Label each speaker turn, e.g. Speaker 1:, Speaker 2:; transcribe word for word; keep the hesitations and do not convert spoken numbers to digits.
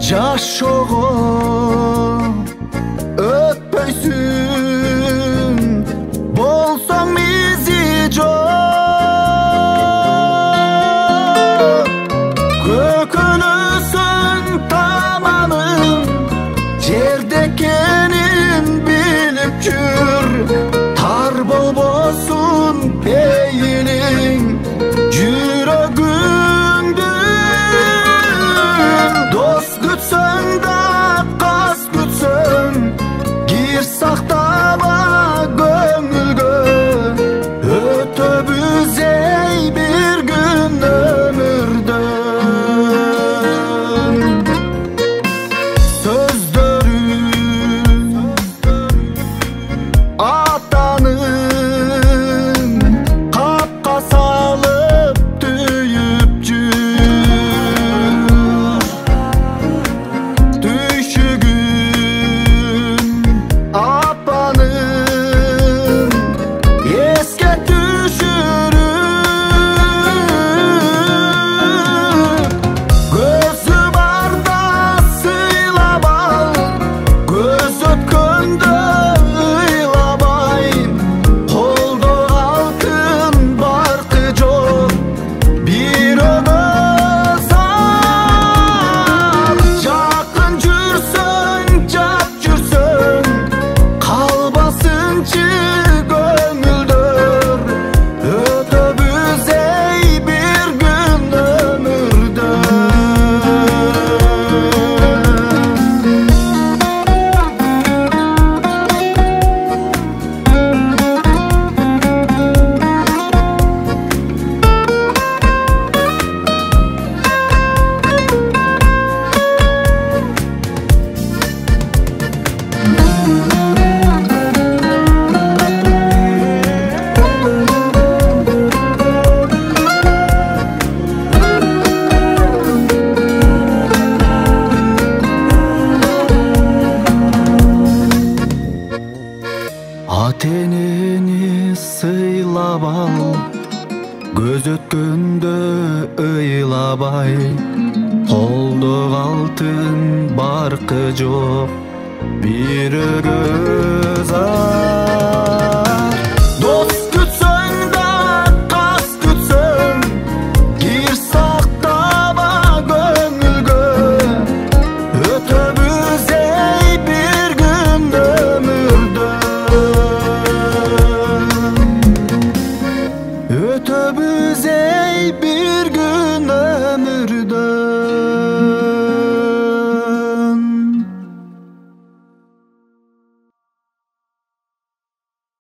Speaker 1: жашоого өтпөйсүн, болсоң изи жок. Көкөнөсүң таманың, жерде экенин билип жүр. Тар болбосун пейилиң, жүрөгүңдү. Дос күтсөң да кас күтсөң, кир сактаба көңүлгө. Өтөбүз эй бир күн өмүрдөн. Сөздөрүң атанын капка салып түйүп жүр. Түйшүгүн апанын эске түшүрүп. Көзү барда сыйлап ал, көз өткөндө ыйлабай. Колдо алтын баркы жок, бир өгөз ал. Жакын жүрсөң, жат жүрсөң, калбасынчы көңүлдөр. Өтөбүз эй бир күн өмүрдөн. Ата-энени сыйлап ал, көз өткөндө ыйлабай. Колдо алтын баркы жок, бир өгөз ал.